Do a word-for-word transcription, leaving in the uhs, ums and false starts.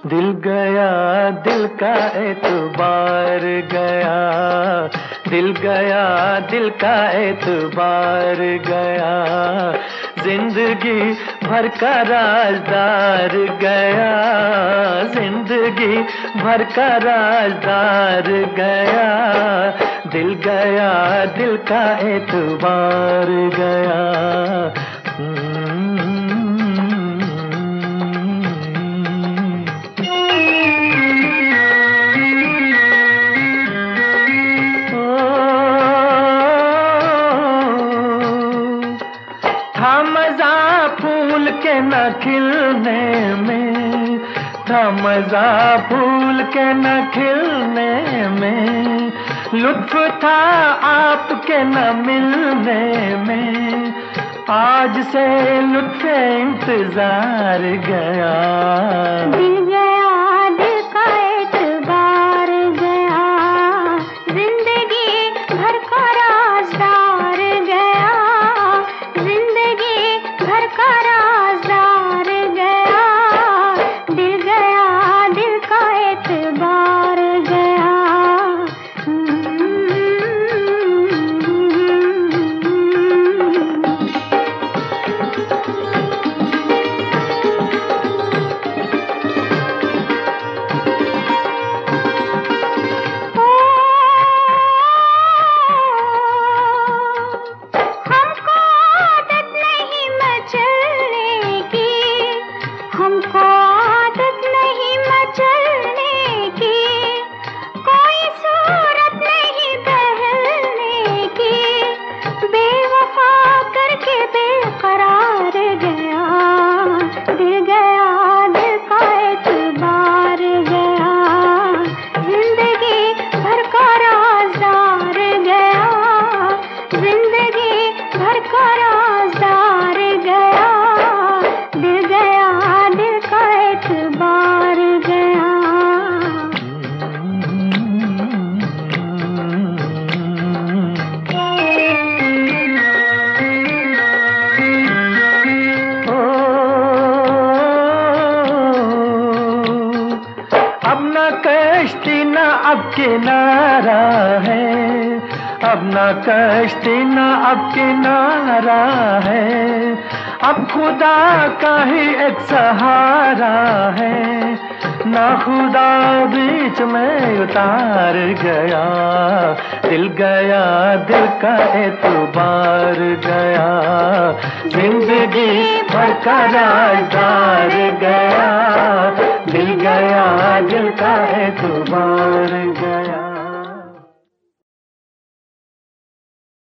दिल गया दिल का एतबार गया, दिल गया दिल का एतबार गया, जिंदगी भर का राजदार गया, जिंदगी भर का राजदार गया, दिल गया दिल का एतबार गया। था मजा फूल के न खिलने में, था मजा फूल के न खिलने में, लुत्फ था आपके न मिलने में, आज से लुत्फ इंतजार गया। दिल गया दिल का एतबार गया, जिंदगी भर का राजदार गया, जिंदगी भर का राजदार गया, दिल गया दिल का एतबार गया। हमको आदत नहीं मचलने की, कोई सूरत नहीं बहलने की, बेवफा करके बेकरार गया। दिल गया दिल का एतबार गया, जिंदगी भर का राजदार गया, जिंदगी भर का राजदार गया, दिल गया दिल का एतबार गया। अब न कश्ती न अब किनारा है, अब न कश्ती न अब किनारा है, अब खुदा का ही एक सहारा है, ना खुदा बीच में उतार गया। दिल गया दिल का एतबार गया, जिंदगी भर का राजदार गया, दिल गया दिल का एतबार गया।